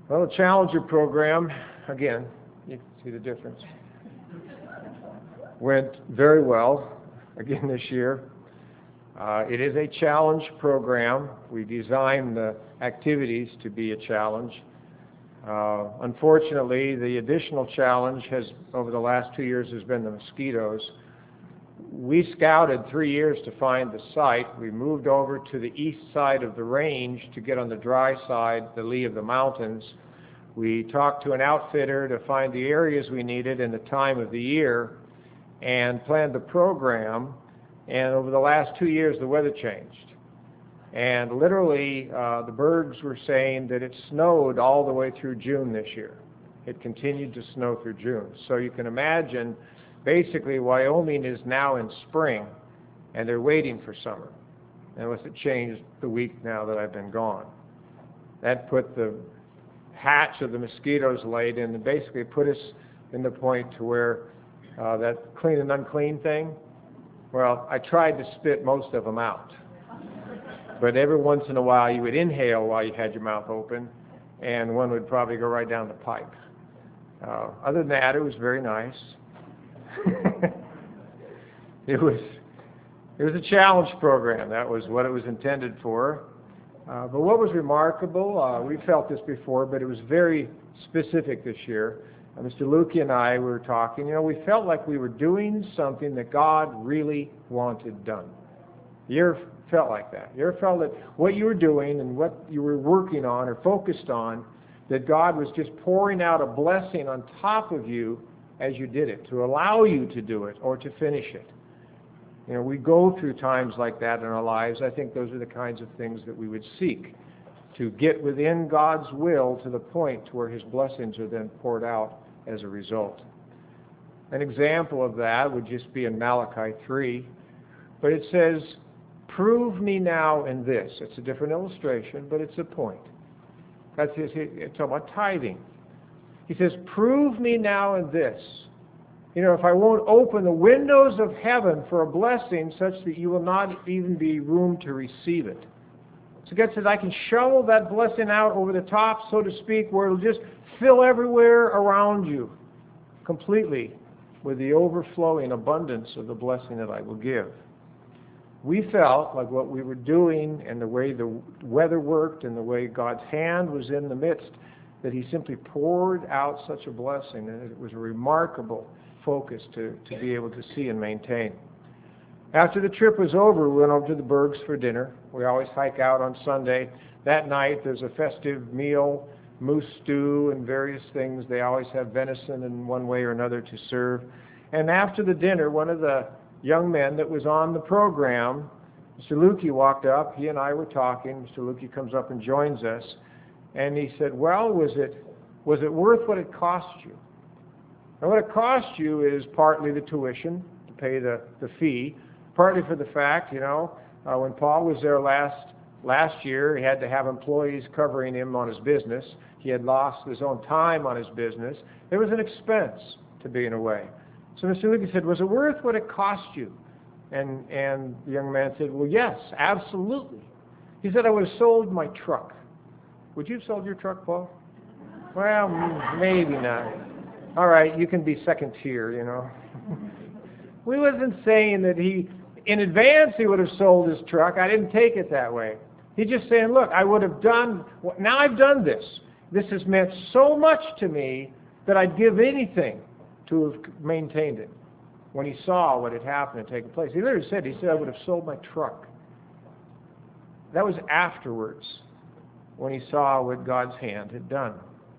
Well, the Challenger program, again, you can see the difference, went very well again this year. It is a challenge program. We designed the activities to be a challenge. Unfortunately, the additional challenge over the last 2 years, has been the mosquitoes. We scouted 3 years to find the site. We moved over to the east side of the range to get on the dry side, the lee of the mountains. We talked to an outfitter to find the areas we needed and the time of the year and planned the program. And over the last 2 years, the weather changed. And literally, the birds were saying that it snowed all the way through June this year. It continued to snow through June. So you can imagine, basically, Wyoming is now in spring, and they're waiting for summer, unless it changed the week now that I've been gone. That put the hatch of the mosquitoes laid in and basically put us in the point to where that clean and unclean thing, well, I tried to spit most of them out. But every once in a while you would inhale while you had your mouth open, and one would probably go right down the pipe. Other than that, it was very nice. It was a challenge program. That was what it was intended for. But what was remarkable, we felt this before, but it was very specific this year. Mr. Lukey and I were talking. We felt like we were doing something that God really wanted done. You ever felt like that? You ever felt that what you were doing and what you were working on or focused on, that God was just pouring out a blessing on top of you as you did it, to allow you to do it or to finish it? We go through times like that in our lives. I think those are the kinds of things that we would seek, to get within God's will to the point to where His blessings are then poured out as a result. An example of that would just be in Malachi 3, but it says, "Prove me now in this." It's a different illustration, but it's a point. It's about tithing. He says, "Prove me now in this. If I won't open the windows of heaven for a blessing such that you will not even be room to receive it." So God says, I can shovel that blessing out over the top, so to speak, where it'll just fill everywhere around you completely with the overflowing abundance of the blessing that I will give. We felt like what we were doing and the way the weather worked and the way God's hand was in the midst, that He simply poured out such a blessing, and it was a remarkable focus to be able to see and maintain. After the trip was over, we went over to the Bergs for dinner. We always hike out on Sunday. That night there's a festive meal, moose stew and various things. They always have venison in one way or another to serve. And after the dinner, one of the young men that was on the program, Mr. Lukey, walked up. He and I were talking. Mr. Lukey comes up and joins us. And he said, "Well, was it worth what it cost you?" And what it cost you is partly the tuition, to pay the fee, partly for the fact, when Paul was there last year, he had to have employees covering him on his business. He had lost his own time on his business. There was an expense to being away. So Mr. Lukey said, "Was it worth what it cost you?" And the young man said, "Well, yes, absolutely." He said, "I would have sold my truck." Would you have sold your truck, Paul? Well, maybe not. All right, you can be second tier, We wasn't saying that in advance he would have sold his truck. I didn't take it that way. He's just saying, look, I would have now I've done this. This has meant so much to me that I'd give anything to have maintained it. When he saw what had happened and taken place, he literally said, I would have sold my truck. That was afterwards, when he saw what God's hand had done.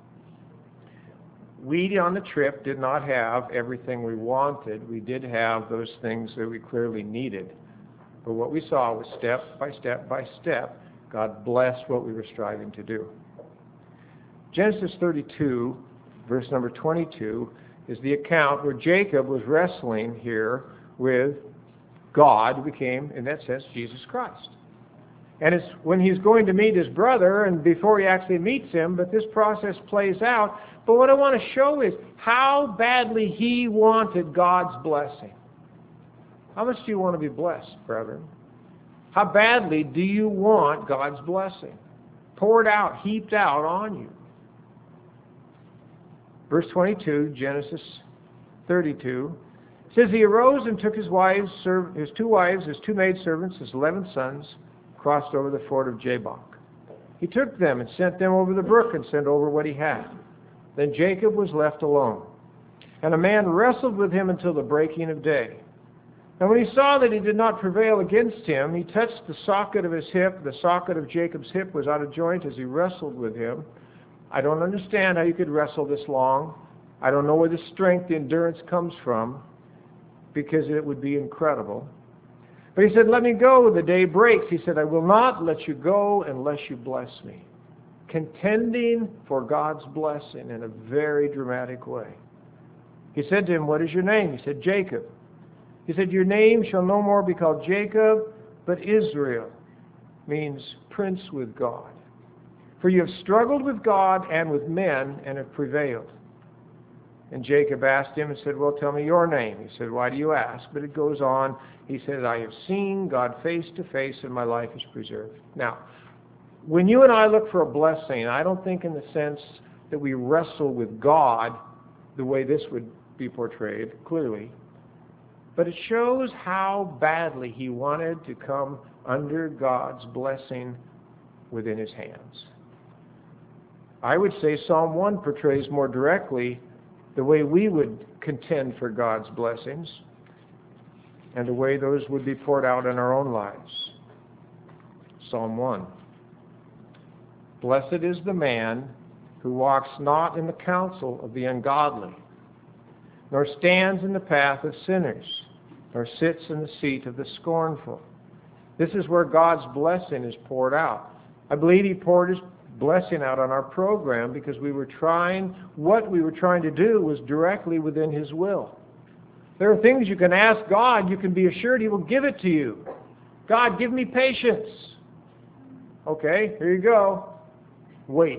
We on the trip did not have everything we wanted. We did have those things that we clearly needed. But what we saw was step by step by step, God blessed what we were striving to do. Genesis 32, verse number 22, is the account where Jacob was wrestling here with God, who became, in that sense, Jesus Christ. And it's when he's going to meet his brother, and before he actually meets him, but this process plays out. But what I want to show is how badly he wanted God's blessing. How much do you want to be blessed, brethren? How badly do you want God's blessing poured out, heaped out on you? Verse 22, Genesis 32, says, he arose and took his wives, his 2 wives, his 2 maidservants, his 11 sons, crossed over the ford of Jabbok. He took them and sent them over the brook and sent over what he had. Then Jacob was left alone. And a man wrestled with him until the breaking of day. And when he saw that he did not prevail against him, he touched the socket of his hip. The socket of Jacob's hip was out of joint as he wrestled with him. I don't understand how you could wrestle this long. I don't know where the strength, the endurance comes from, because it would be incredible. But he said, let me go, the day breaks. He said, I will not let you go unless you bless me. Contending for God's blessing in a very dramatic way. He said to him, what is your name? He said, Jacob. He said, your name shall no more be called Jacob, but Israel, means prince with God. For you have struggled with God and with men and have prevailed. And Jacob asked him and said, well, tell me your name. He said, why do you ask? But it goes on. He said, I have seen God face to face and my life is preserved. Now, when you and I look for a blessing, I don't think in the sense that we wrestle with God the way this would be portrayed, clearly. But it shows how badly he wanted to come under God's blessing within his hands. I would say Psalm 1 portrays more directly the way we would contend for God's blessings and the way those would be poured out in our own lives. Psalm 1. Blessed is the man who walks not in the counsel of the ungodly, nor stands in the path of sinners, nor sits in the seat of the scornful. This is where God's blessing is poured out. I believe he poured his blessing out on our program because what we were trying to do was directly within his will. There are things you can ask God, you can be assured he will give it to you. God, give me patience. Okay, here you go. Wait.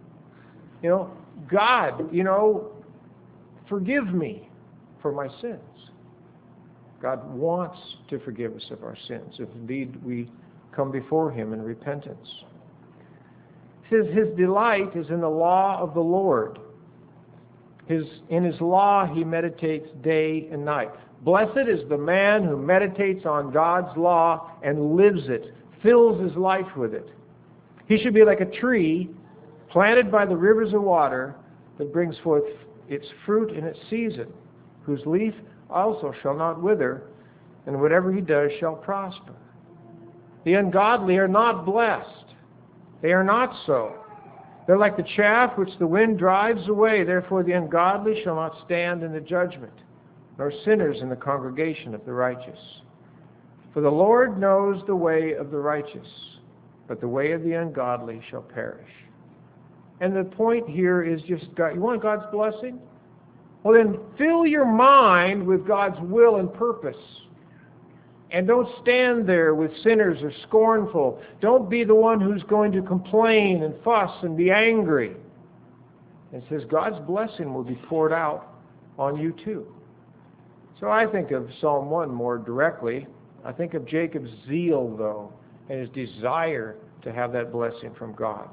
God, forgive me for my sins. God wants to forgive us of our sins if indeed we come before him in repentance. It says his delight is in the law of the Lord. In his law he meditates day and night. Blessed is the man who meditates on God's law and lives it, fills his life with it. He should be like a tree planted by the rivers of water that brings forth its fruit in its season, whose leaf also shall not wither, and whatever he does shall prosper. The ungodly are not blessed. They are not so. They're like the chaff which the wind drives away. Therefore the ungodly shall not stand in the judgment, nor sinners in the congregation of the righteous. For the Lord knows the way of the righteous, but the way of the ungodly shall perish. And the point here is just, God, you want God's blessing? Well, then fill your mind with God's will and purpose. And don't stand there with sinners or scornful. Don't be the one who's going to complain and fuss and be angry. It says God's blessing will be poured out on you too. So I think of Psalm 1 more directly. I think of Jacob's zeal, though, and his desire to have that blessing from God.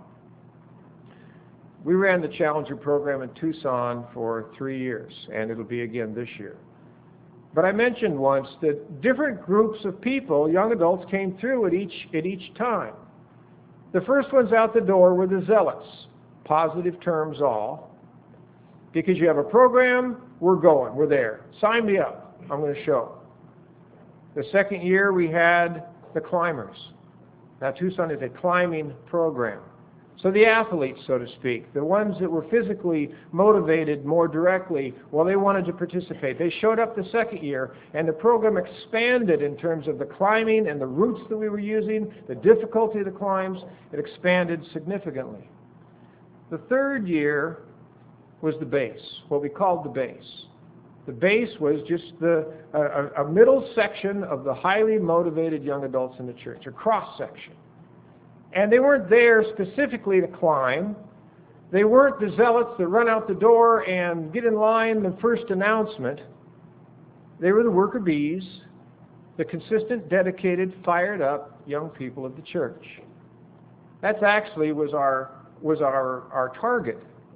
We ran the Challenger program in Tucson for 3 years, and it'll be again this year. But I mentioned once that different groups of people, young adults, came through at each time. The first ones out the door were the zealots, positive terms all. Because you have a program, we're going, we're there. Sign me up, I'm going to show. The second year we had the climbers. Now Tucson is a climbing program. So the athletes, so to speak, the ones that were physically motivated more directly, well, they wanted to participate. They showed up the second year, and the program expanded in terms of the climbing and the routes that we were using, the difficulty of the climbs. It expanded significantly. The third year was the base, what we called the base. The base was just a middle section of the highly motivated young adults in the church, a cross-section. And they weren't there specifically to climb. They weren't the zealots that run out the door and get in line the first announcement. They were the worker bees, the consistent, dedicated, fired up young people of the church. That actually was our target.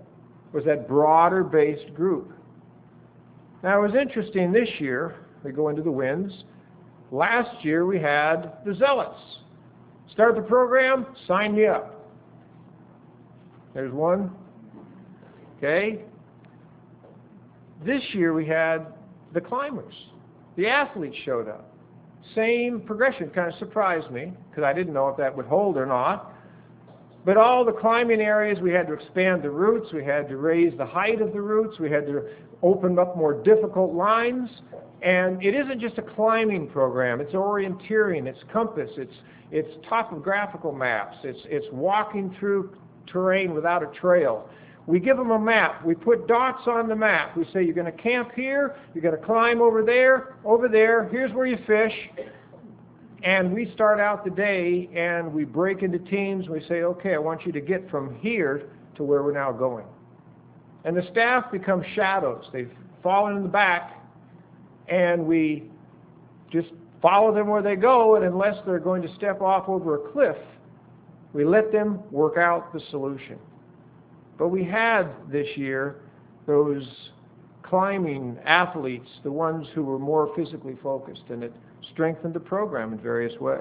was that broader-based group. Now, it was interesting this year, we go into the winds. Last year, we had the Zealots. Start the program, sign me up. There's one. Okay. This year, we had the climbers. The athletes showed up. Same progression. Kind of surprised me, because I didn't know if that would hold or not. But all the climbing areas, we had to expand the routes, we had to raise the height of the routes, we had to open up more difficult lines. And it isn't just a climbing program, it's orienteering, it's compass, it's topographical maps, it's walking through terrain without a trail. We give them a map, we put dots on the map, we say you're going to camp here, you're going to climb over there, here's where you fish. And we start out the day and we break into teams. We say, okay, I want you to get from here to where we're now going. And the staff become shadows. They've fallen in the back and we just follow them where they go. And unless they're going to step off over a cliff, we let them work out the solution. But we had this year those climbing athletes, the ones who were more physically focused, and it strengthened the program in various ways.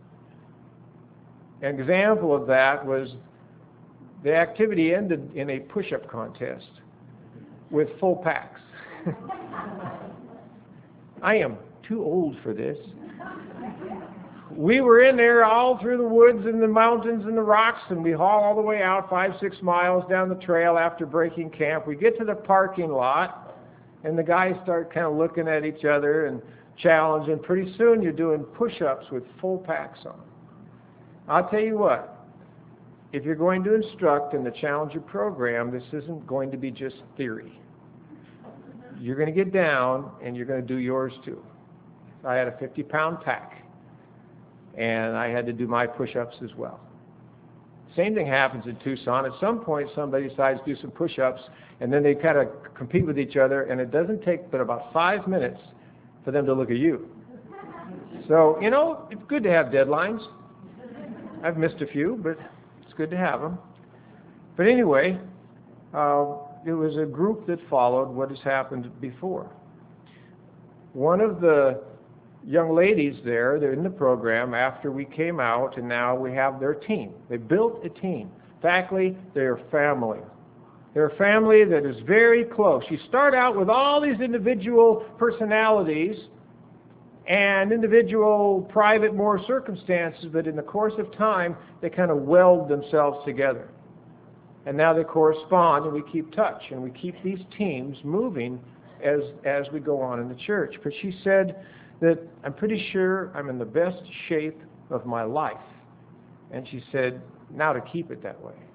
An example of that was the activity ended in a push-up contest with full packs. I am too old for this. We were in there all through the woods and the mountains and the rocks, and we haul all the way out 5-6 miles down the trail after breaking camp. We get to the parking lot, and the guys start kind of looking at each other and challenge, and pretty soon you're doing push-ups with full packs on. I'll tell you what, if you're going to instruct in the Challenger program, this isn't going to be just theory. You're going to get down and you're going to do yours too. I had a 50-pound pack and I had to do my push-ups as well. Same thing happens in Tucson. At some point somebody decides to do some push-ups and then they kind of compete with each other, and it doesn't take but about 5 minutes for them to look at you. So, it's good to have deadlines. I've missed a few, but it's good to have them. But anyway, it was a group that followed what has happened before. One of the young ladies there, they're in the program after we came out, and now we have their team. They built a team. Faculty, they're family. They're a family that is very close. You start out with all these individual personalities and individual private more circumstances, but in the course of time, they kind of weld themselves together. And now they correspond, and we keep touch, and we keep these teams moving as we go on in the church. But she said that, I'm pretty sure I'm in the best shape of my life. And she said, now to keep it that way.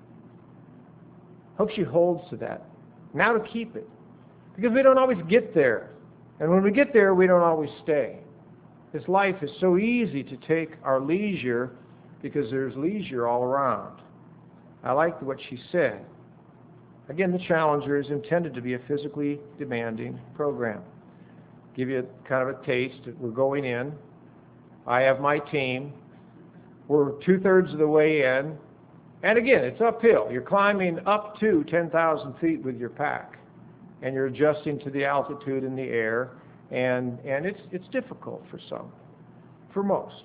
Hope she holds to that. Now to keep it. Because we don't always get there. And when we get there, we don't always stay. This life is so easy to take our leisure because there's leisure all around. I liked what she said. Again, the Challenger is intended to be a physically demanding program. Give you kind of a taste. We're going in. I have my team. We're 2/3 of the way in. And again, it's uphill. You're climbing up to 10,000 feet with your pack. And you're adjusting to the altitude in the air. And it's difficult for some, for most.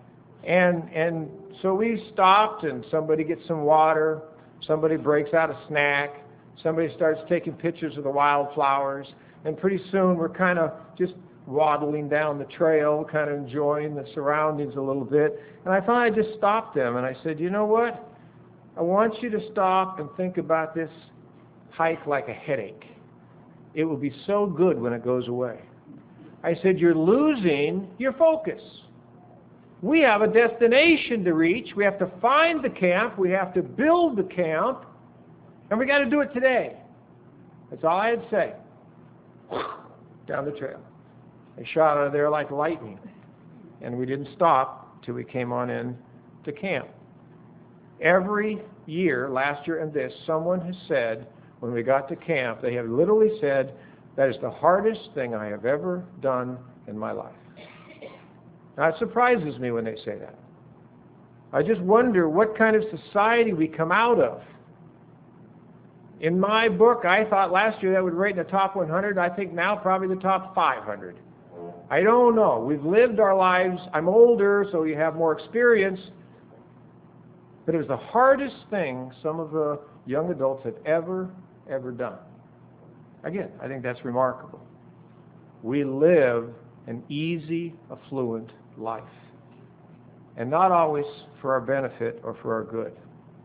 And so we stopped, and somebody gets some water, somebody breaks out a snack, somebody starts taking pictures of the wildflowers, and pretty soon we're kind of just waddling down the trail, kind of enjoying the surroundings a little bit. And I finally just stopped them, and I said, you know what? I want you to stop and think about this hike like a headache. It will be so good when it goes away. I said, you're losing your focus. We have a destination to reach. We have to find the camp. We have to build the camp. And we got to do it today. That's all I had to say. Down the trail. They shot out of there like lightning. And we didn't stop till we came on in to camp. Every year, last year and this, someone has said, when we got to camp, they have literally said, that is the hardest thing I have ever done in my life. Now, it surprises me when they say that. I just wonder what kind of society we come out of In my book, I thought last year that would rate in the top 100. I think now probably the top 500. I don't know. We've lived our lives. I'm older, so you have more experience. But it was the hardest thing some of the young adults have ever done. Again, I think that's remarkable. We live an easy, affluent life. And not always for our benefit or for our good.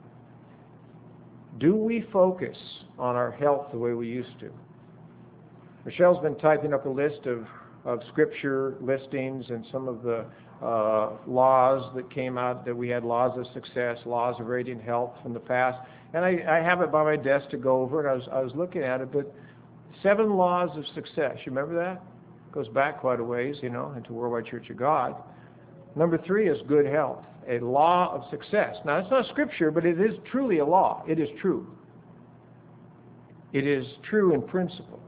Do we focus on our health the way we used to? Michelle's been typing up a list of scripture listings and some of the laws that came out, that we had laws of success, laws of radiant health from the past. And I have it by my desk to go over, and I was looking at it, but 7 laws of success. You remember that? Goes back quite a ways, into Worldwide Church of God. Number 3 is good health, a law of success. Now, it's not scripture, but it is truly a law. It is true. It is true in principle.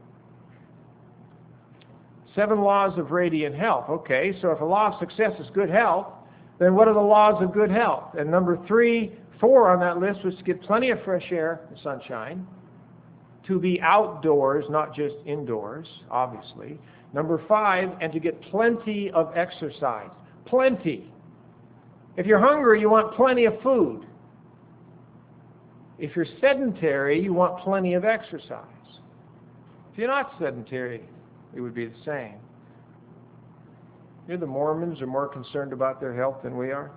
7 laws of radiant health. Okay, so if a law of success is good health, then what are the laws of good health? And number 4 on that list was to get plenty of fresh air and sunshine, to be outdoors, not just indoors, obviously. Number 5, and to get plenty of exercise. Plenty. If you're hungry, you want plenty of food. If you're sedentary, you want plenty of exercise. If you're not sedentary, it would be the same. The Mormons are more concerned about their health than we are.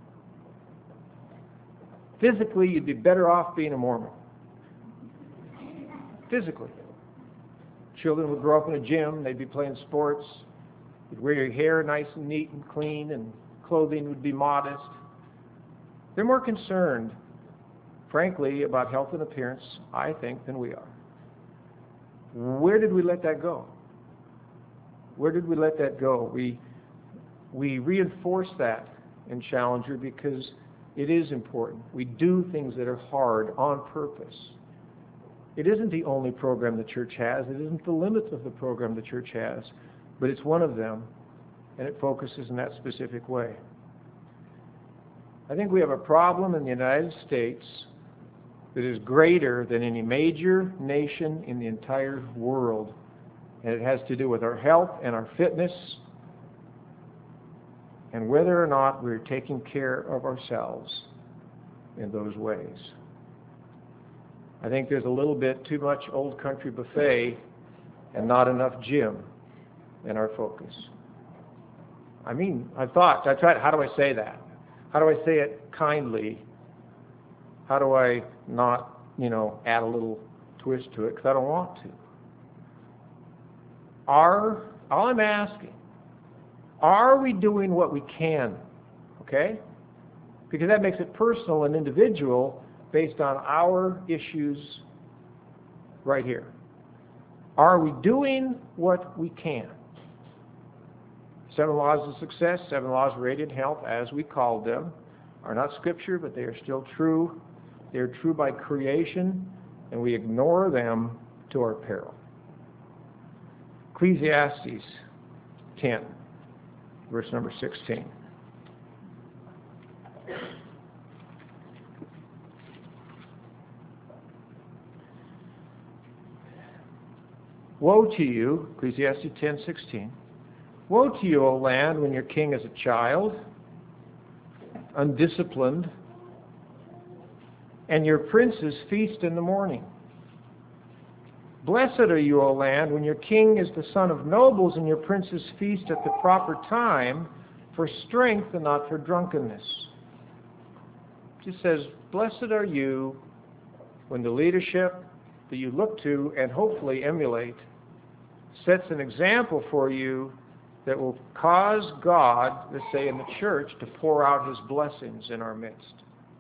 Physically, you'd be better off being a Mormon. Physically. Children would grow up in a gym, they'd be playing sports, you'd wear your hair nice and neat and clean, and clothing would be modest. They're more concerned, frankly, about health and appearance, I think, than we are. Where did we let that go? Where did we let that go? We reinforce that in Challenger because it is important. We do things that are hard on purpose. It isn't the only program the church has. It isn't the limit of the program the church has. But it's one of them, and it focuses in that specific way. I think we have a problem in the United States that is greater than any major nation in the entire world. And it has to do with our health and our fitness and whether or not we're taking care of ourselves in those ways. I think there's a little bit too much old country buffet and not enough gym in our focus. I tried, how do I say that? How do I say it kindly? How do I not, add a little twist to it? Because I don't want to. All I'm asking, are we doing what we can? Okay? Because that makes it personal and individual based on our issues right here. Are we doing what we can? 7 laws of success, 7 laws of radiant health, as we called them, are not scripture, but they are still true. They are true by creation, and we ignore them to our peril. Ecclesiastes 10, verse number 16. Woe to you, Ecclesiastes 10:16. Woe to you, O land, when your king is a child, undisciplined, and your princes feast in the morning. Blessed are you, O land, when your king is the son of nobles, and your princes feast at the proper time for strength and not for drunkenness. It just says, blessed are you when the leadership that you look to and hopefully emulate sets an example for you that will cause God, let's say in the church, to pour out His blessings in our midst.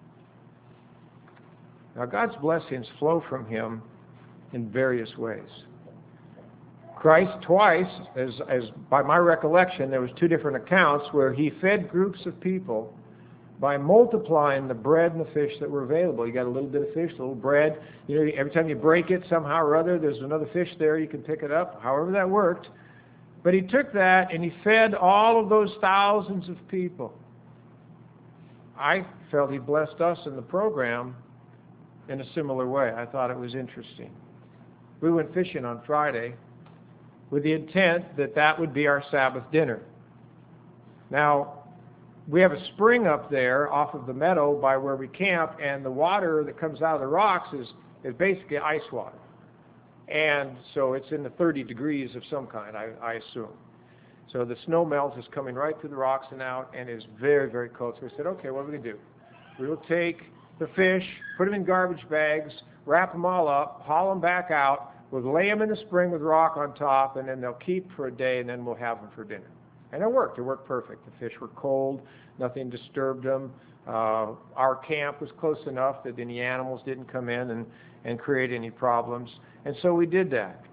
Now, God's blessings flow from Him in various ways. Christ twice, as by my recollection, there was 2 different accounts where He fed groups of people by multiplying the bread and the fish that were available. You got a little bit of fish, a little bread. Every time you break it somehow or other, there's another fish there, you can pick it up, however that worked. But He took that and He fed all of those thousands of people. I felt He blessed us in the program in a similar way. I thought it was interesting. We went fishing on Friday with the intent that that would be our Sabbath dinner. Now, we have a spring up there off of the meadow by where we camp, and the water that comes out of the rocks is basically ice water. And so it's in the 30 degrees of some kind, I assume. So the snow melt is coming right through the rocks and out, and is very, very cold. So we said, okay, what are we going to do? We will take the fish, put them in garbage bags, wrap them all up, haul them back out. We'll lay them in the spring with rock on top, and then they'll keep for a day, and then we'll have them for dinner. And it worked. It worked perfect. The fish were cold. Nothing disturbed them. Our camp was close enough that any animals didn't come in and create any problems. And so we did that.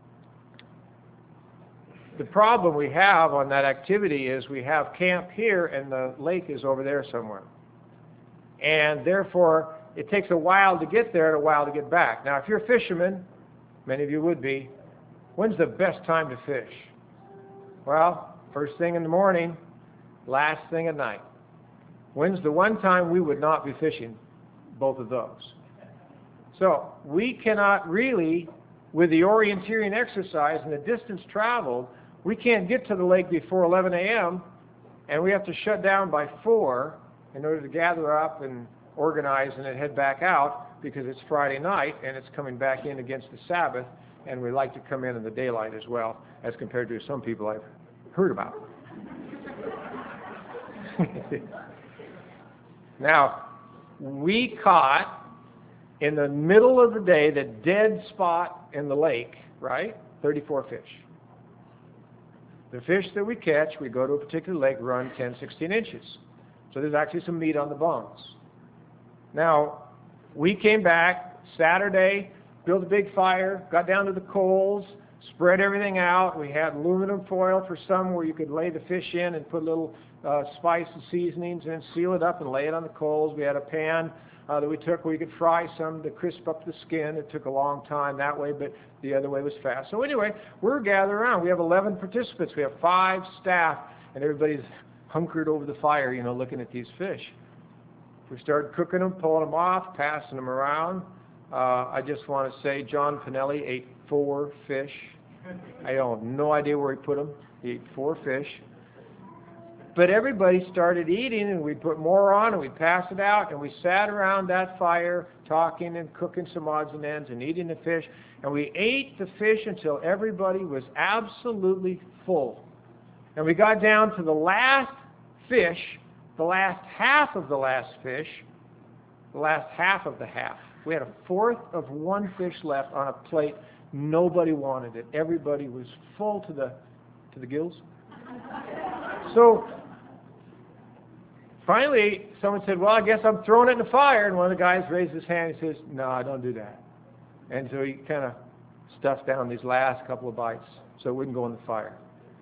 The problem we have on that activity is we have camp here, and the lake is over there somewhere. And therefore, it takes a while to get there and a while to get back. Now, if you're a fisherman, many of you would be, when's the best time to fish? Well, first thing in the morning, last thing at night. When's the one time we would not be fishing? Both of those. So we cannot really, with the orienteering exercise and the distance traveled, we can't get to the lake before 11 a.m., and we have to shut down by 4 in order to gather up and organize and then head back out, because it's Friday night and it's coming back in against the Sabbath, and we like to come in the daylight as well, as compared to some people I've heard about. Now, we caught in the middle of the day, the dead spot in the lake, right? 34 fish. The fish that we catch, we go to a particular lake, run 10, 16 inches. So there's actually some meat on the bones. Now, we came back Saturday, built a big fire, got down to the coals, spread everything out. We had aluminum foil for some where you could lay the fish in and put little spice and seasonings and seal it up and lay it on the coals. We had a pan that we took where you could fry some to crisp up the skin. It took a long time that way, but the other way was fast. So anyway, we're gathered around. We have 11 participants. We have 5 staff, and everybody's hunkered over the fire, looking at these fish. We started cooking them, pulling them off, passing them around. I just want to say John Pinelli ate 4 fish. I have no idea where he put them. He ate 4 fish. But everybody started eating, and we'd put more on, and we'd pass it out, and we sat around that fire talking and cooking some odds and ends and eating the fish. And we ate the fish until everybody was absolutely full. And we got down to the last fish, the last half of the last fish, the last half of the half. We had a fourth of one fish left on a plate. Nobody wanted it. Everybody was full to the gills. So finally, someone said, well, I guess I'm throwing it in the fire. And one of the guys raised his hand and says, no, don't do that. And so he kind of stuffed down these last couple of bites so it wouldn't go in the fire.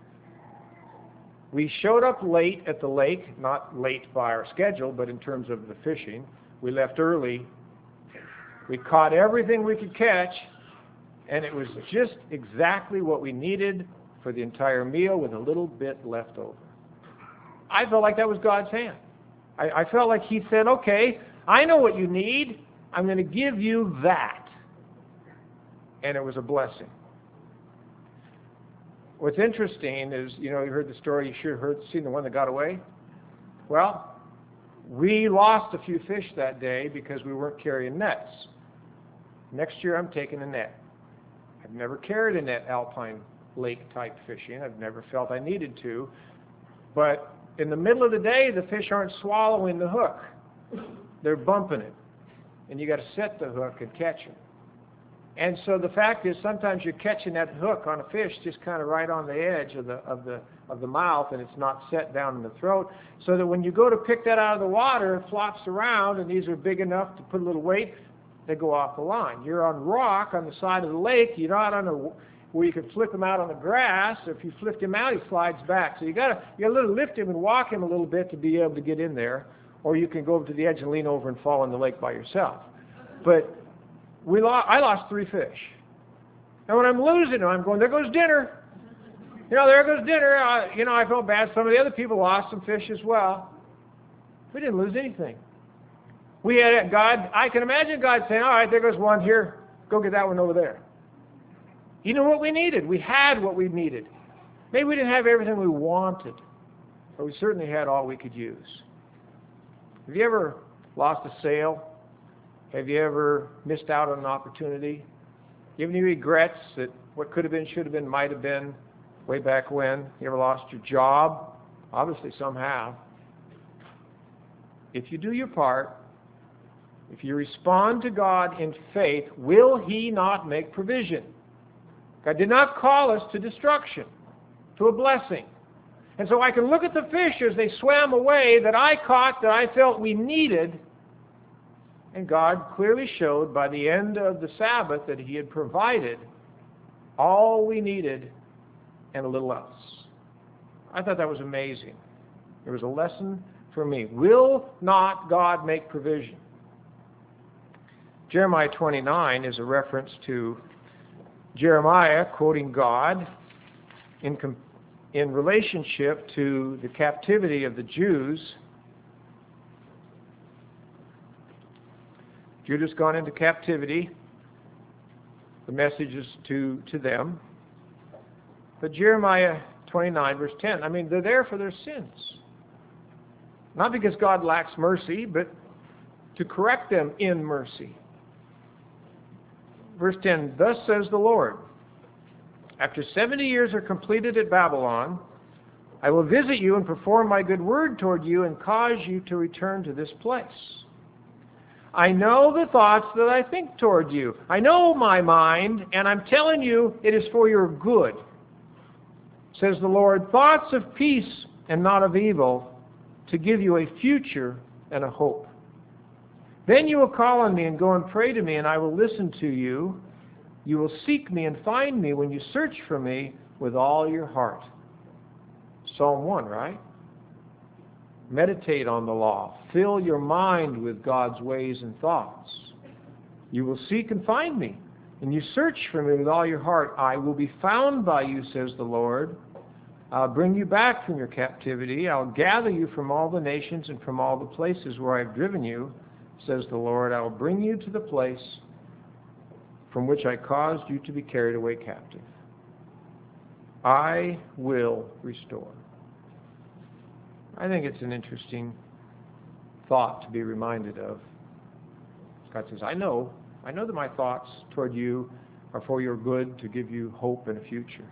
We showed up late at the lake, not late by our schedule, but in terms of the fishing. We left early. We caught everything we could catch, and it was just exactly what we needed for the entire meal with a little bit left over. I felt like that was God's hand. I felt like He said, okay, I know what you need. I'm going to give you that. And it was a blessing. What's interesting is, you heard the story, you should have seen the one that got away. Well, we lost a few fish that day because we weren't carrying nets. Next year I'm taking a net. I've never carried a net alpine lake-type fishing. I've never felt I needed to. But in the middle of the day, the fish aren't swallowing the hook. They're bumping it. And you got to set the hook and catch them. And so the fact is, sometimes you're catching that hook on a fish just kind of right on the edge of the mouth, and it's not set down in the throat. So that when you go to pick that out of the water, it flops around, and these are big enough to put a little weight. They go off the line. You're on rock on the side of the lake. You're not on where you can flip him out on the grass. If you flip him out, he slides back. So you got to lift him and walk him a little bit to be able to get in there, or you can go over to the edge and lean over and fall in the lake by yourself. But I lost 3 fish. And when I'm losing them, I'm going, there goes dinner. There goes dinner. I felt bad. Some of the other people lost some fish as well. We didn't lose anything. We had God. I can imagine God saying, all right, there goes one here. Go get that one over there. You know what we needed? We had what we needed. Maybe we didn't have everything we wanted, but we certainly had all we could use. Have you ever lost a sale? Have you ever missed out on an opportunity? You have any regrets that what could have been, should have been, might have been way back when? You ever lost your job? Obviously some have. If you do your part, if you respond to God in faith, will He not make provision? God did not call us to destruction, to a blessing. And so I can look at the fish as they swam away that I caught, that I felt we needed, and God clearly showed by the end of the Sabbath that He had provided all we needed and a little else. I thought that was amazing. It was a lesson for me. Will not God make provision? Jeremiah 29 is a reference to Jeremiah quoting God in relationship to the captivity of the Jews. Judah's gone into captivity. The message is to them. But Jeremiah 29, verse 10, they're there for their sins. Not because God lacks mercy, but to correct them in mercy. Verse 10, thus says the Lord, after 70 years are completed at Babylon, I will visit you and perform my good word toward you and cause you to return to this place. I know the thoughts that I think toward you. I know my mind, and I'm telling you it is for your good, says the Lord, thoughts of peace and not of evil, to give you a future and a hope. Then you will call on me and go and pray to me, and I will listen to you. You will seek me and find me when you search for me with all your heart. Psalm 1, right? Meditate on the law. Fill your mind with God's ways and thoughts. You will seek and find me, and you search for me with all your heart. I will be found by you, says the Lord. I'll bring you back from your captivity. I'll gather you from all the nations and from all the places where I've driven you, says the Lord. I will bring you to the place from which I caused you to be carried away captive. I will restore. I think it's an interesting thought to be reminded of. God says, I know that my thoughts toward you are for your good, to give you hope and a future.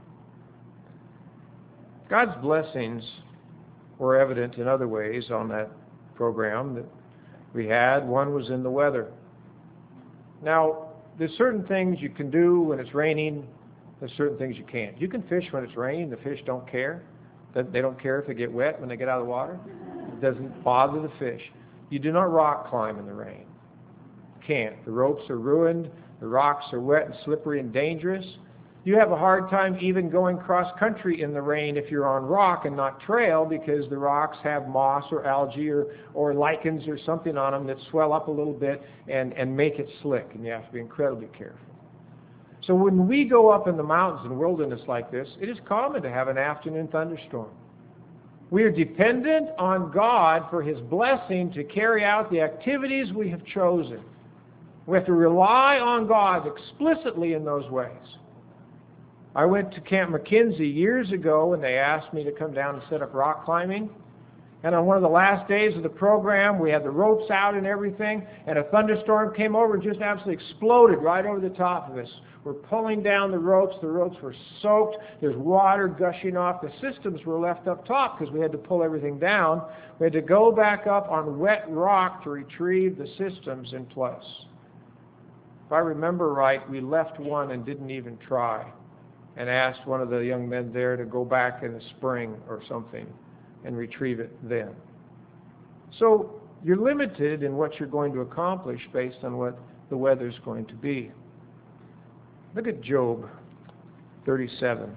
God's blessings were evident in other ways on that program that we had. One was in the weather. Now, there's certain things you can do when it's raining. There's certain things you can't. You can fish when it's raining. The fish don't care. They don't care if they get wet when they get out of the water. It doesn't bother the fish. You do not rock climb in the rain. You can't. The ropes are ruined. The rocks are wet and slippery and dangerous. You have a hard time even going cross-country in the rain if you're on rock and not trail, because the rocks have moss or algae or lichens or something on them that swell up a little bit and make it slick, and you have to be incredibly careful. So when we go up in the mountains and wilderness like this, it is common to have an afternoon thunderstorm. We are dependent on God for His blessing to carry out the activities we have chosen. We have to rely on God explicitly in those ways. I went to Camp McKenzie years ago and they asked me to come down and set up rock climbing. And on one of the last days of the program, we had the ropes out and everything, and a thunderstorm came over and just absolutely exploded right over the top of us. We're pulling down the ropes were soaked, there's water gushing off, the systems were left up top because we had to pull everything down. We had to go back up on wet rock to retrieve the systems in place. If I remember right, we left one and didn't even try, and asked one of the young men there to go back in the spring or something and retrieve it then. So you're limited in what you're going to accomplish based on what the weather's going to be. Look at Job 37.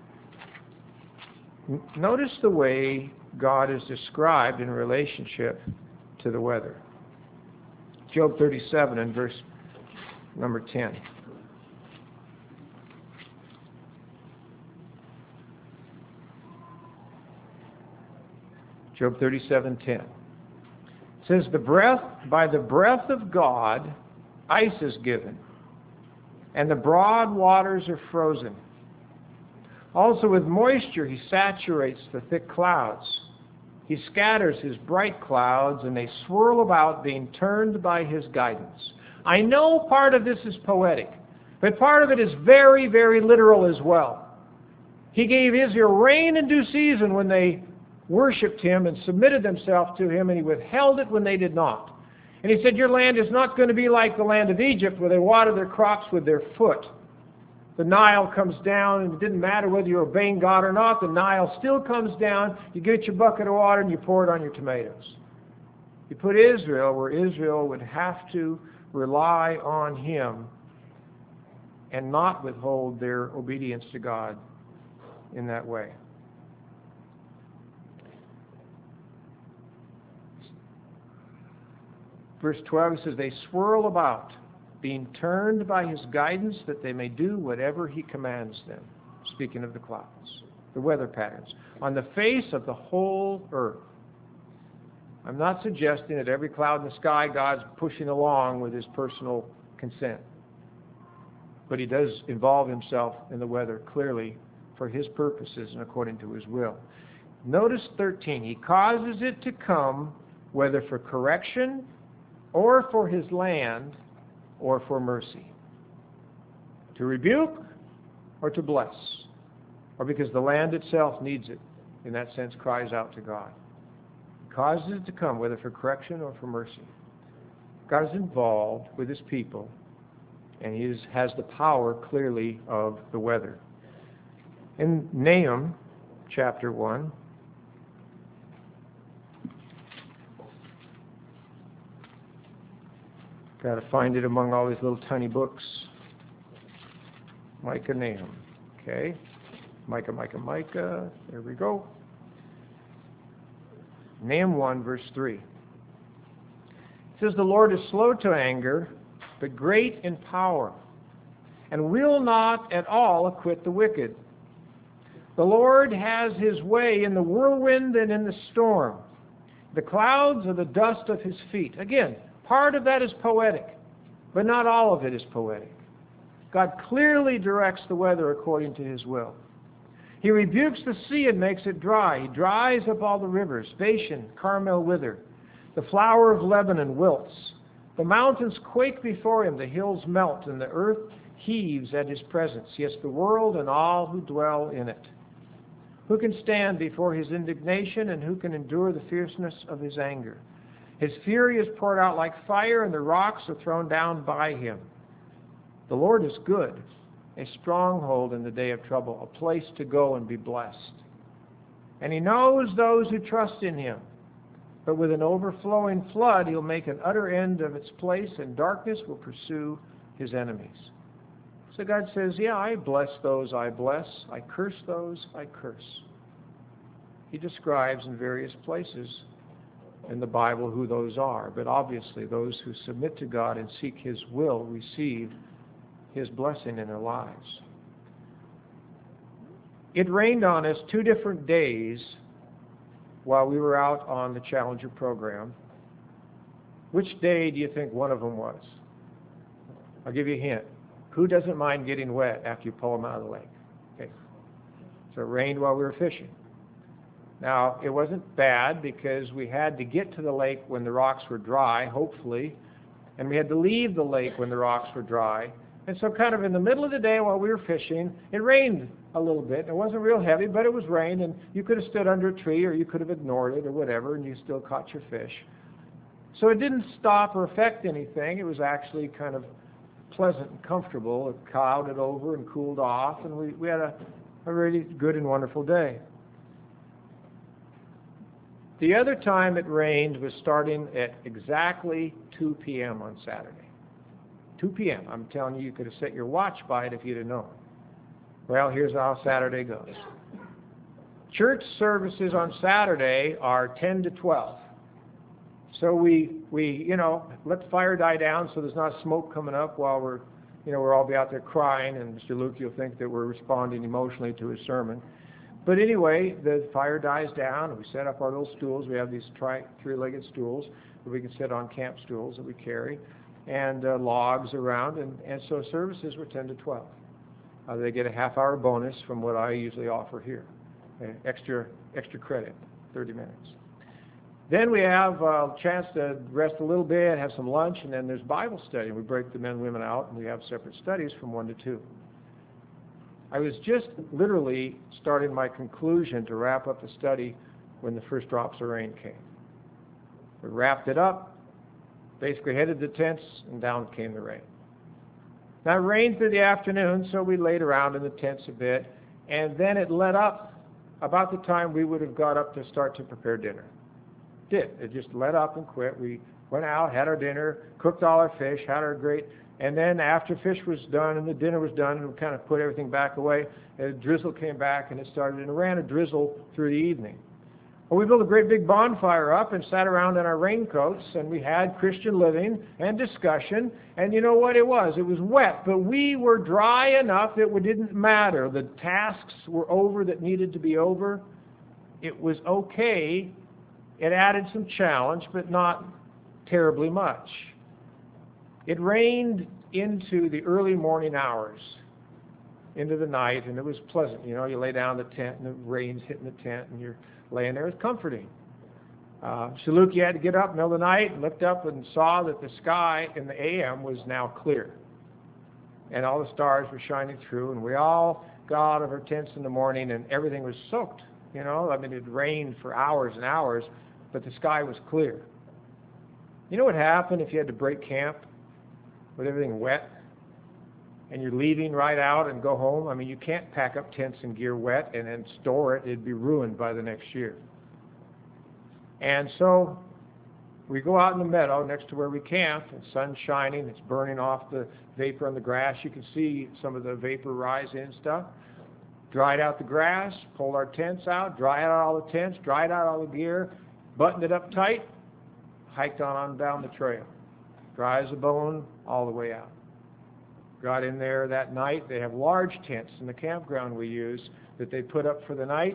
Notice the way God is described in relationship to the weather. Job 37 and verse number 10. Job 37:10. says, by the breath of God, ice is given, and the broad waters are frozen. Also with moisture he saturates the thick clouds. He scatters his bright clouds, and they swirl about, being turned by his guidance. I know part of this is poetic, but part of it is very, very literal as well. He gave Israel rain in due season when they worshipped him and submitted themselves to him, and he withheld it when they did not. And he said, your land is not going to be like the land of Egypt, where they water their crops with their foot. The Nile comes down, and it didn't matter whether you're obeying God or not, the Nile still comes down. You get your bucket of water and you pour it on your tomatoes. You put Israel where Israel would have to rely on him and not withhold their obedience to God in that way. Verse 12 says, they swirl about, being turned by his guidance, that they may do whatever he commands them. Speaking of the clouds, the weather patterns, on the face of the whole earth. I'm not suggesting that every cloud in the sky God's pushing along with his personal consent. But he does involve himself in the weather clearly for his purposes and according to his will. Notice 13. He causes it to come whether for correction or for his land or for mercy. To rebuke or to bless. Or because the land itself needs it. In that sense, cries out to God. Causes it to come whether for correction or for mercy. God is involved with his people, and he has the power clearly of the weather. In Nahum chapter 1, got to find it among all these little tiny books. Micah, Nahum. Okay. Micah. There we go. Nahum 1, verse 3. It says, the Lord is slow to anger, but great in power, and will not at all acquit the wicked. The Lord has his way in the whirlwind and in the storm. The clouds are the dust of his feet. Again, part of that is poetic, but not all of it is poetic. God clearly directs the weather according to his will. He rebukes the sea and makes it dry. He dries up all the rivers. Bashan, Carmel wither. The flower of Lebanon wilts. The mountains quake before him. The hills melt, and the earth heaves at his presence. Yes, the world and all who dwell in it. Who can stand before his indignation, and who can endure the fierceness of his anger? His fury is poured out like fire, and the rocks are thrown down by him. The Lord is good, a stronghold in the day of trouble, a place to go and be blessed. And he knows those who trust in him. But with an overflowing flood, he'll make an utter end of its place, and darkness will pursue his enemies. So God says, yeah, I bless those I bless. I curse those I curse. He describes in various places in the Bible who those are. But obviously those who submit to God and seek his will receive his blessing in their lives. It rained on us 2 different days while we were out on the Challenger program. Which day do you think one of them was? I'll give you a hint. Who doesn't mind getting wet after you pull them out of the lake? Okay. So it rained while we were fishing. Now, it wasn't bad because we had to get to the lake when the rocks were dry, hopefully, and we had to leave the lake when the rocks were dry. And so kind of in the middle of the day while we were fishing, it rained a little bit. It wasn't real heavy, but it was rain, and you could have stood under a tree or you could have ignored it or whatever, and you still caught your fish. So it didn't stop or affect anything. It was actually kind of pleasant and comfortable. It clouded over and cooled off, and we had a really good and wonderful day. The other time it rained was starting at exactly 2 p.m. on Saturday. 2 p.m. I'm telling you, you could have set your watch by it if you'd have known. Well, here's how Saturday goes. Church services on Saturday are 10 to 12. So we let the fire die down so there's not smoke coming up while we're all be out there crying, and Mr. Luke, you'll think that we're responding emotionally to his sermon. But anyway, the fire dies down, and we set up our little stools. We have these 3-legged stools. that we can sit on, camp stools that we carry, and logs around, and so services were 10 to 12. They get a half-hour bonus from what I usually offer here, extra credit, 30 minutes. Then we have a chance to rest a little bit, have some lunch, and then there's Bible study. We break the men and women out, and we have separate studies from 1 to 2. I was just literally starting my conclusion to wrap up the study when the first drops of rain came. We wrapped it up, basically headed to the tents, and down came the rain. Now, it rained through the afternoon, so we laid around in the tents a bit, and then it let up about the time we would have got up to start to prepare dinner. It just let up and quit. We went out, had our dinner, cooked all our fish, had our great, and then after fish was done and the dinner was done, and we kind of put everything back away, a drizzle came back, and it started, and it ran a drizzle through the evening. Well, we built a great big bonfire up and sat around in our raincoats, and we had Christian living and discussion, and you know what it was? It was wet, but we were dry enough that it didn't matter. The tasks were over that needed to be over. It was okay. It added some challenge, but not terribly much. It rained into the early morning hours, into the night, and it was pleasant. You know, you lay down in the tent, and the rain's hitting the tent, and you're laying there. It's comforting. Shaluki had to get up in the middle of the night and looked up and saw that the sky in the AM was now clear. And all the stars were shining through, and we all got out of our tents in the morning, and everything was soaked. You know, I mean, it rained for hours and hours, but the sky was clear. You know what happened if you had to break camp with everything wet and you're leaving right out and go home? I mean, you can't pack up tents and gear wet and then store it. It'd be ruined by the next year. And so we go out in the meadow next to where we camp, and the sun's shining. It's burning off the vapor on the grass. You can see some of the vapor rise in and stuff. Dried out the grass, pulled our tents out, dried out all the tents, dried out all the gear, buttoned it up tight, hiked on down the trail. Dry as a bone all the way out. Got in there that night. They have large tents in the campground we use that they put up for the night.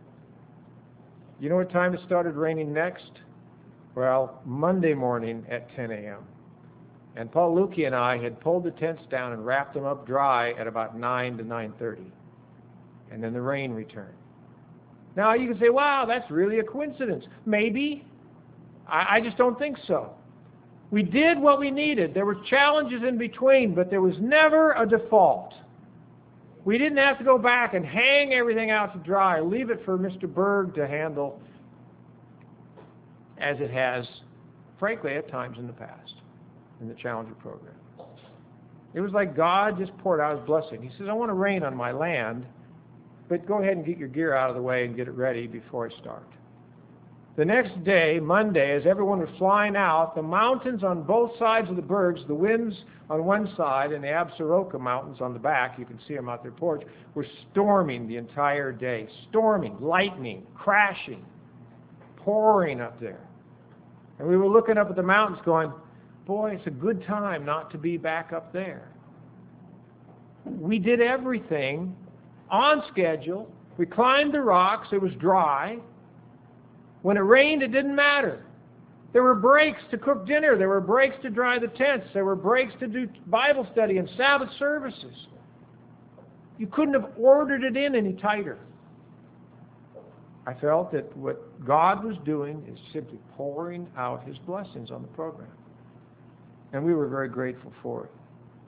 You know what time it started raining next? Well, Monday morning at 10 a.m. And Paul Lukey and I had pulled the tents down and wrapped them up dry at about 9 to 9:30. And then the rain returned. Now you can say, wow, that's really a coincidence. Maybe. I just don't think so. We did what we needed. There were challenges in between, but there was never a default. We didn't have to go back and hang everything out to dry, leave it for Mr. Berg to handle, as it has, frankly, at times in the past, in the Challenger program. It was like God just poured out His blessing. He says, I want to rain on my land, but go ahead and get your gear out of the way and get it ready before I start. The next day, Monday, as everyone was flying out, the mountains on both sides of the Bergs, the winds on one side and the Absaroka Mountains on the back, you can see them out their porch, were storming the entire day. Storming, lightning, crashing, pouring up there. And we were looking up at the mountains going, boy, it's a good time not to be back up there. We did everything on schedule. We climbed the rocks. It was dry. When it rained, it didn't matter. There were breaks to cook dinner. There were breaks to dry the tents. There were breaks to do Bible study and Sabbath services. You couldn't have ordered it in any tighter. I felt that what God was doing is simply pouring out His blessings on the program. And we were very grateful for it.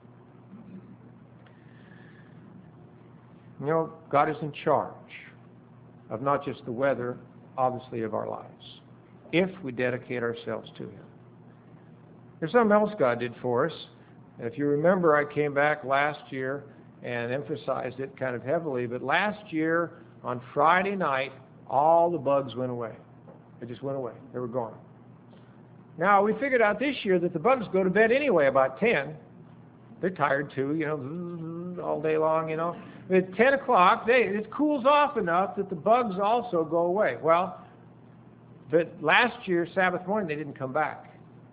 You know, God is in charge of not just the weather, obviously, of our lives, if we dedicate ourselves to Him. There's something else God did for us. And if you remember, I came back last year and emphasized it kind of heavily, but last year on Friday night, all the bugs went away. They just went away. They were gone. Now, we figured out this year that the bugs go to bed anyway about 10. They're tired too, you know, all day long, you know. At 10 o'clock, it cools off enough that the bugs also go away. Well, but last year, Sabbath morning, they didn't come back.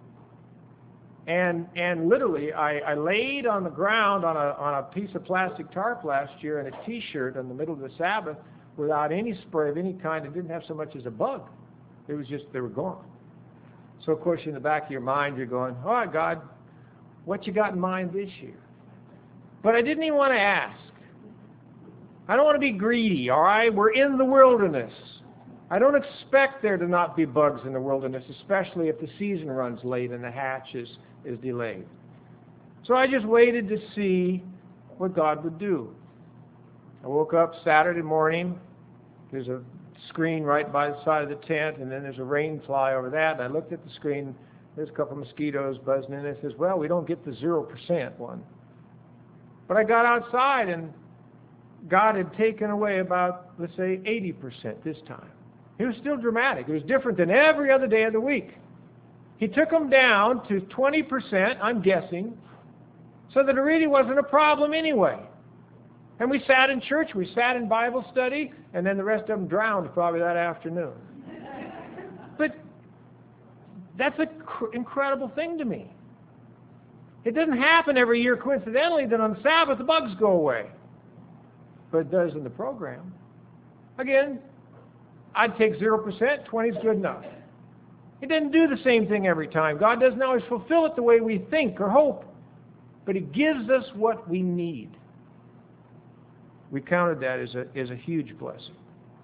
And literally, I laid on the ground on a piece of plastic tarp last year and a T-shirt in the middle of the Sabbath without any spray of any kind. It didn't have so much as a bug. It was just, they were gone. So, of course, in the back of your mind, you're going, all right, God, what you got in mind this year? But I didn't even want to ask. I don't want to be greedy, all right? We're in the wilderness. I don't expect there to not be bugs in the wilderness, especially if the season runs late and the hatch is delayed. So I just waited to see what God would do. I woke up Saturday morning. There's a screen right by the side of the tent, and then there's a rain fly over that. And I looked at the screen. There's a couple of mosquitoes buzzing in. It says, well, we don't get the 0% one. But I got outside, and God had taken away about, let's say, 80% this time. It was still dramatic. It was different than every other day of the week. He took them down to 20%, I'm guessing, so that it really wasn't a problem anyway. And we sat in church, we sat in Bible study, and then the rest of them drowned probably that afternoon. But that's an incredible thing to me. It doesn't happen every year coincidentally that on Sabbath the bugs go away. But it does in the program. Again, I'd take 0%, 20 is good enough. He didn't do the same thing every time. God doesn't always fulfill it the way we think or hope. But He gives us what we need. We counted that as a huge blessing.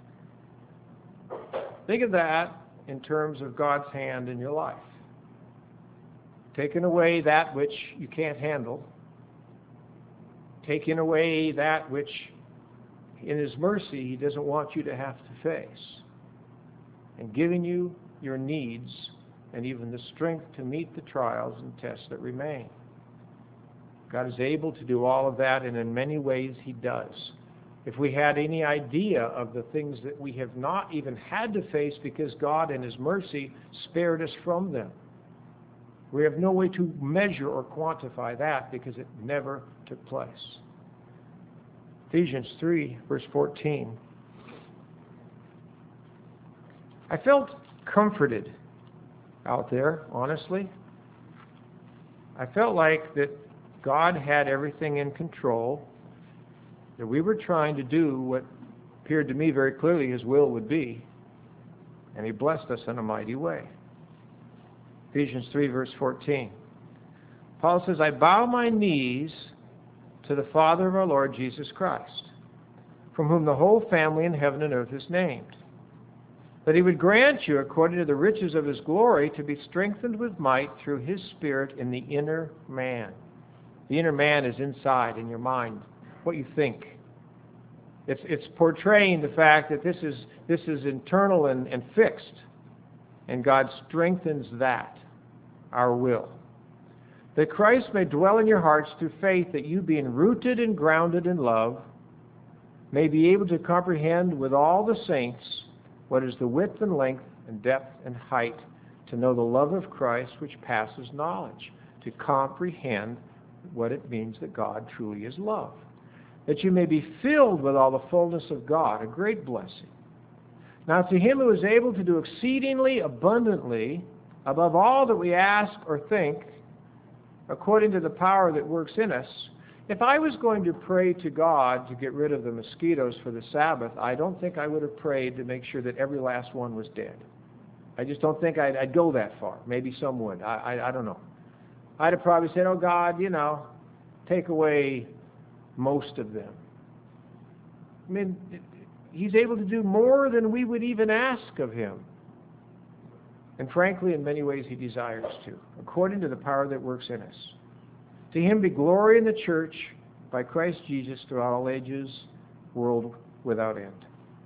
Think of that in terms of God's hand in your life. Taking away that which you can't handle. Taking away that which, in His mercy, He doesn't want you to have to face. And giving you your needs and even the strength to meet the trials and tests that remain. God is able to do all of that, and in many ways He does. If we had any idea of the things that we have not even had to face because God in His mercy spared us from them, we have no way to measure or quantify that because it never took place. Ephesians 3, verse 14. I felt comforted out there, honestly. I felt like that God had everything in control, that we were trying to do what appeared to me very clearly His will would be, and He blessed us in a mighty way. Ephesians 3, verse 14. Paul says, I bow my knees to the Father of our Lord Jesus Christ, from whom the whole family in heaven and earth is named, that He would grant you, according to the riches of His glory, to be strengthened with might through His Spirit in the inner man. The inner man is inside, in your mind, what you think. It's portraying the fact that this is internal and fixed, and God strengthens that, our will. That Christ may dwell in your hearts through faith, that you, being rooted and grounded in love, may be able to comprehend with all the saints what is the width and length and depth and height, to know the love of Christ which passes knowledge, to comprehend what it means that God truly is love. That you may be filled with all the fullness of God, a great blessing. Now to Him who is able to do exceedingly abundantly, above all that we ask or think, according to the power that works in us. If I was going to pray to God to get rid of the mosquitoes for the Sabbath, I don't think I would have prayed to make sure that every last one was dead. I just don't think I'd go that far. Maybe some would. I don't know. I'd have probably said, oh God, take away most of them. I mean, He's able to do more than we would even ask of Him. And frankly, in many ways, He desires to, according to the power that works in us. To Him be glory in the church by Christ Jesus throughout all ages, world without end.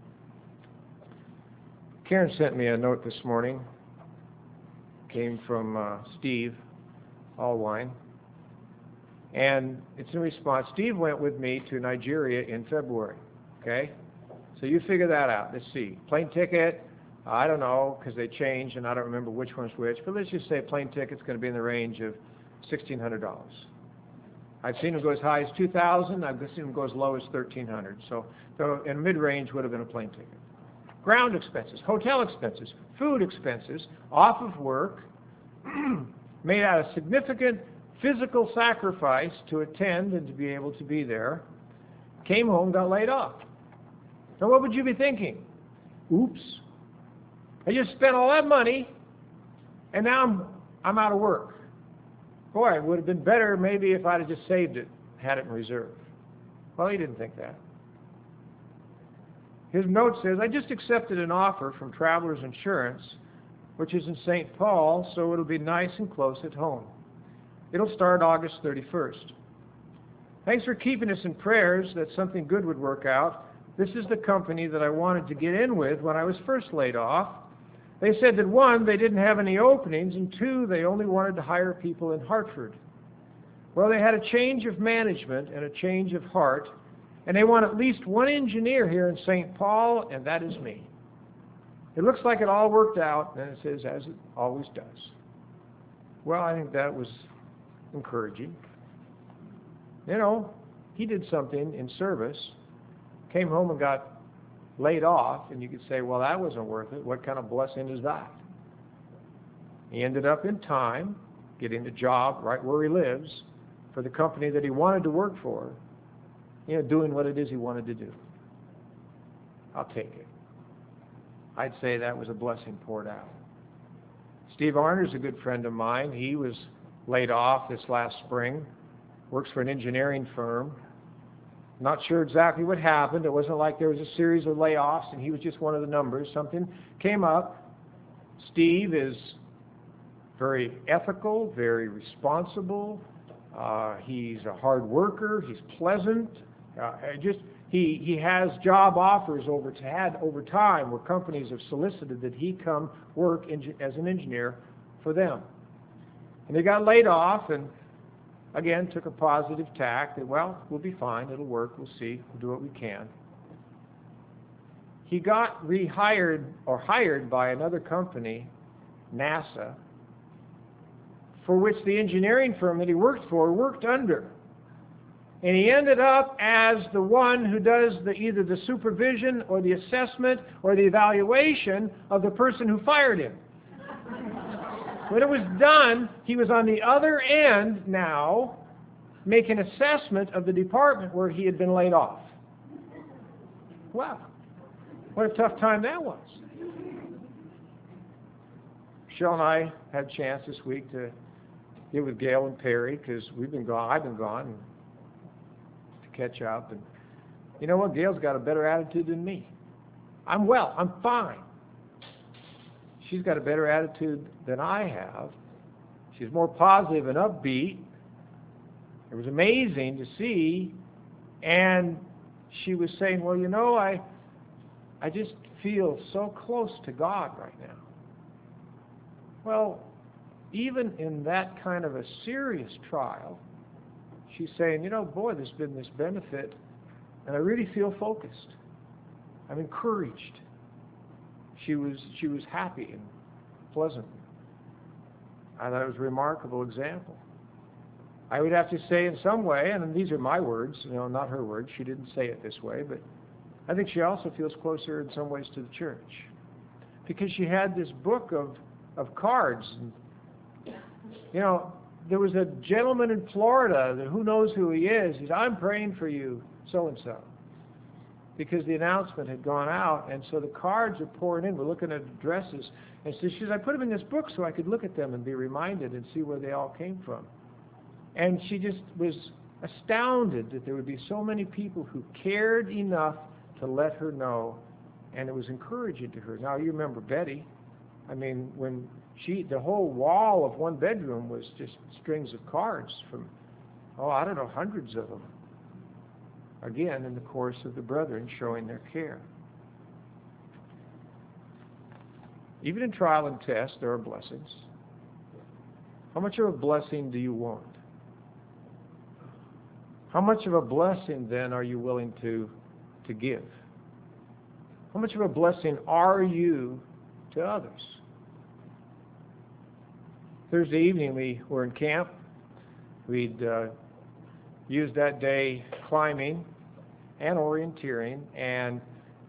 Karen sent me a note this morning. Came from Steve Allwine. And it's in response. Steve went with me to Nigeria in February. Okay? So you figure that out. Let's see. Plane ticket, I don't know, because they changed and I don't remember which one's which. But let's just say plane ticket's going to be in the range of $1,600. I've seen them go as high as $2,000. I've seen them go as low as $1,300. So in mid-range would have been a plane ticket. Ground expenses, hotel expenses, food expenses, off of work, made out a significant physical sacrifice to attend and to be able to be there. Came home, got laid off. Now what would you be thinking? Oops. I just spent all that money And now I'm out of work. Boy, it would have been better maybe if I'd have just saved it, had it in reserve. Well, he didn't think that. His note says, I just accepted an offer from Travelers Insurance, which is in St. Paul, so it'll be nice and close at home. It'll start August 31st. Thanks for keeping us in prayers that something good would work out. This is the company that I wanted to get in with when I was first laid off. They said that 1, they didn't have any openings, and 2, they only wanted to hire people in Hartford. Well, they had a change of management and a change of heart, and they want at least 1 engineer here in St. Paul, and that is me. It looks like it all worked out, and it says, as it always does. Well, I think that was encouraging. You know, he did something in service, came home and got laid off, and you could say, well, that wasn't worth it. What kind of blessing is that? He ended up in time getting a job right where he lives for the company that he wanted to work for, you know, doing what it is he wanted to do. I'll take it. I'd say that was a blessing poured out. Steve Arner's a good friend of mine. He was laid off this last spring, works for an engineering firm. Not sure exactly what happened. It wasn't like there was a series of layoffs and he was just one of the numbers. Something came up. Steve is very ethical, very responsible. He's a hard worker. He's pleasant. He has job offers over time where companies have solicited that he come work as an engineer for them. And they got laid off and again took a positive tack that, well, we'll be fine, it'll work, we'll see, we'll do what we can. He got rehired or hired by another company, NASA, for which the engineering firm that he worked for worked under. And he ended up as the one who does either the supervision or the assessment or the evaluation of the person who fired him. When it was done, he was on the other end now, making assessment of the department where he had been laid off. Wow, what a tough time that was. Michelle and I had a chance this week to get with Gail and Perry because I've been gone, to catch up. And you know what? Gail's got a better attitude than me. I'm fine. She's got a better attitude than I have. She's more positive and upbeat. It was amazing to see. And she was saying, well, you know, I just feel so close to God right now. Well, even in that kind of a serious trial, she's saying, you know, boy, there's been this benefit, and I really feel focused. I'm encouraged. She was happy and pleasant. I thought it was a remarkable example. I would have to say in some way, and these are my words, you know, not her words, she didn't say it this way, but I think she also feels closer in some ways to the church. Because she had this book of cards. And, you know, there was a gentleman in Florida, that who knows who he is, he said, I'm praying for you, so-and-so. Because the announcement had gone out, and so the cards are pouring in. We're looking at addresses. And so she says, I put them in this book so I could look at them and be reminded and see where they all came from. And she just was astounded that there would be so many people who cared enough to let her know, and it was encouraging to her. Now, you remember Betty. I mean, when the whole wall of one bedroom was just strings of cards from, I don't know, hundreds of them. Again, in the course of the brethren showing their care. Even in trial and test, there are blessings. How much of a blessing do you want? How much of a blessing, then, are you willing to give? How much of a blessing are you to others? Thursday evening, we were in camp. We'd used that day climbing and orienteering, and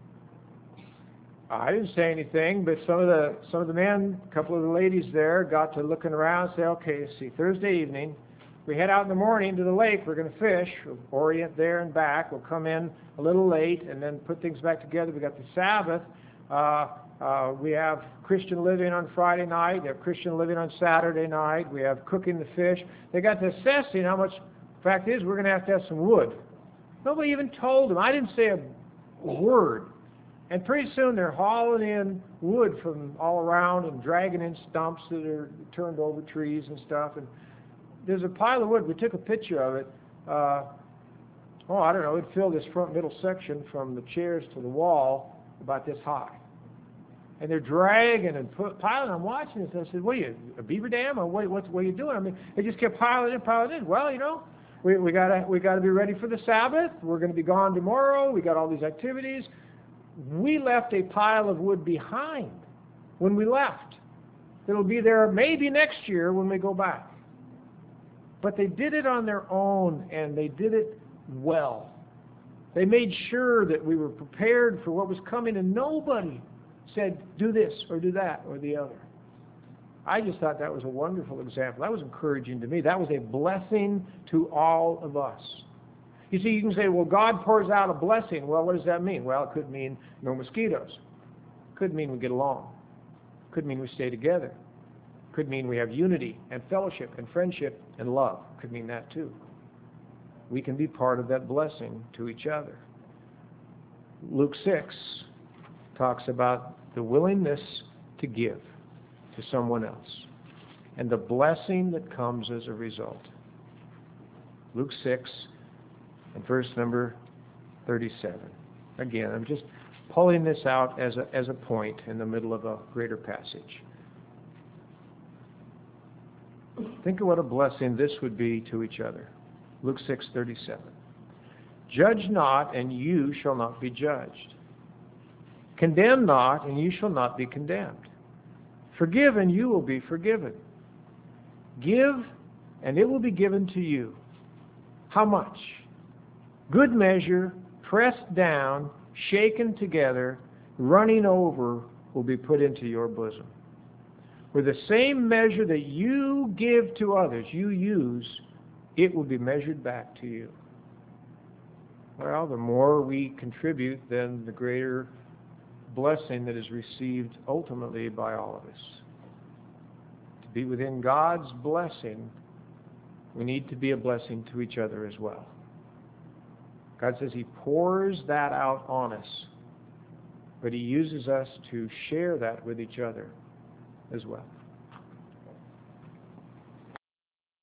I didn't say anything, but some of the men, a couple of the ladies there, got to looking around and say, okay, see, Thursday evening, we head out in the morning to the lake, we're going to fish, we'll orient there and back, we'll come in a little late and then put things back together. We got the Sabbath, We have Christian living on Friday night. We have Christian living on Saturday night. We have cooking the fish. They got to assessing how much. Fact is, we're going to have some wood. Nobody even told them. I didn't say a word. And pretty soon they're hauling in wood from all around and dragging in stumps that are turned over trees and stuff. And there's a pile of wood. We took a picture of it. I don't know. It filled this front middle section from the chairs to the wall about this high. And they're dragging and piling. I'm watching this, and I said, "What are you, a beaver dam, or what are you doing?" I mean, they just kept piling in. Well, we gotta be ready for the Sabbath. We're going to be gone tomorrow. We got all these activities. We left a pile of wood behind when we left. It'll be there maybe next year when we go back. But they did it on their own, and they did it well. They made sure that we were prepared for what was coming, and nobody said, do this or do that or the other. I just thought that was a wonderful example. That was encouraging to me. That was a blessing to all of us. You see, you can say, well, God pours out a blessing. Well, what does that mean? Well, it could mean no mosquitoes. It could mean we get along. It could mean we stay together. It could mean we have unity and fellowship and friendship and love. It could mean that too. We can be part of that blessing to each other. Luke 6 talks about the willingness to give to someone else and the blessing that comes as a result. Luke 6 and verse number 37. Again, I'm just pulling this out as a point in the middle of a greater passage. Think of what a blessing this would be to each other. Luke 6:37. Judge not, and you shall not be judged. Condemn not, and you shall not be condemned. Forgive, and you will be forgiven. Give, and it will be given to you. How much? Good measure, pressed down, shaken together, running over, will be put into your bosom. With the same measure that you give to others, you use, it will be measured back to you. Well, the more we contribute, then the greater blessing that is received ultimately by all of us. To be within God's blessing, we need to be a blessing to each other as well. God says He pours that out on us, but He uses us to share that with each other as well.